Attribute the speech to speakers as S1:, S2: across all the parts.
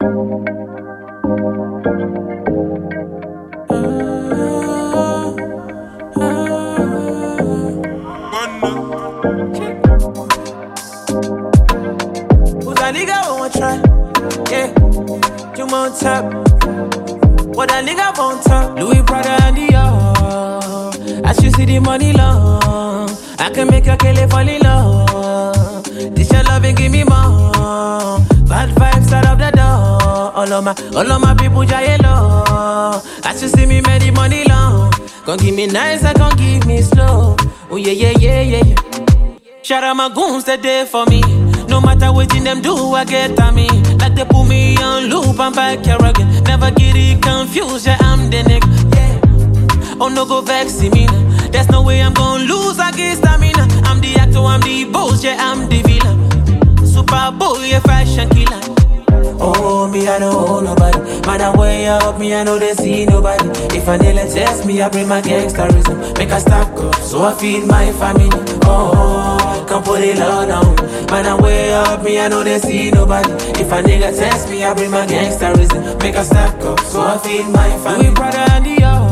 S1: Who's that nigga won't try? Yeah, you won't tap. What that nigga won't tap? Louis Prada and Dior. As you see the money long, I can make a kill it fall in love. This your love and give me more. Bad vibes out of the door. All of my people jay low. As you see me make the money long. Gon' give me nice and gon' give me slow. Oh yeah, yeah, yeah, yeah, yeah. Shout out my goons that there for me. No matter what in them do, I get on me. Like they put me on loop, I'm back here again. Never get it confused, yeah, I'm the nigga. Yeah. Oh, no, go vex me. There's no way I'm gonna lose, I get stamina. I'm the actor, I'm the boss, yeah, I'm the villain. Super Bowl, yeah, fashion killer. Oh, me, I don't owe nobody. Man, I way up, me, I know they see nobody. If I nail a test me, I bring my gangsterism. Make a stack up, so I feed my family. Oh, come put it low down. Man, I way up, me, I know they see nobody. If a nigga test me, I bring my gangsterism. Make a stack up, so I feed my family. We Prada and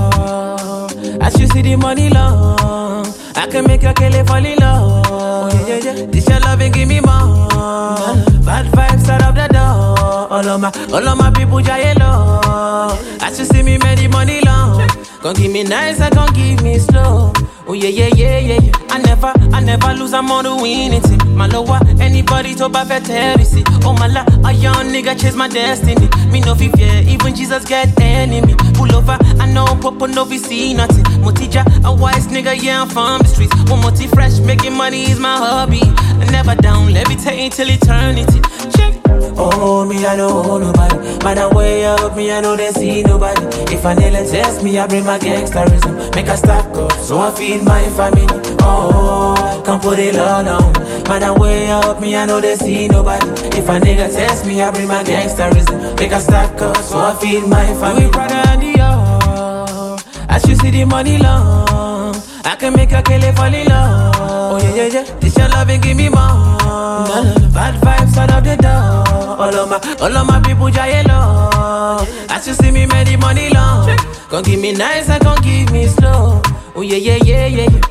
S1: Dior. As you see the money long, I can make a kill it fall in love. Oh, yeah, yeah, yeah. This your love and give me more. Bad vibes out of the door. All of my people jay low. As you see me make the money long. Gon' give me nice and gon' give me slow. Oh yeah, yeah, yeah, yeah, yeah. I never lose, I'm on the winning team. My lower, anybody to perfect heresy. Oh my la, a young nigga chase my destiny. Me no fear, even Jesus get enemy. Pull over, I know Popo no be see nothing. Motija, a wise nigga, yeah, I'm from the streets. One moti fresh, making money is my hobby. I never down, levitating till eternity. Check. Oh, me, I don't owe nobody. Man, I way up, me, I know they see nobody. If I nail a test me, I bring my gangsterism. Make a stack up, so I feed my family. Oh, come put it low down. Man, I way up, me, I know they see nobody. If a nigga test me, I bring my gangsterism. Make a stack up, so I feed my family. We Prada and Dior. As you see the money long, I can make a kill it fall in love. Oh yeah, yeah, yeah. This your love and give me more. Bad vibes out of the door. All of my people jay low. As you see me make the money long. Gon' give me nice and gon' give me slow. Oh yeah, yeah, yeah, yeah, yeah.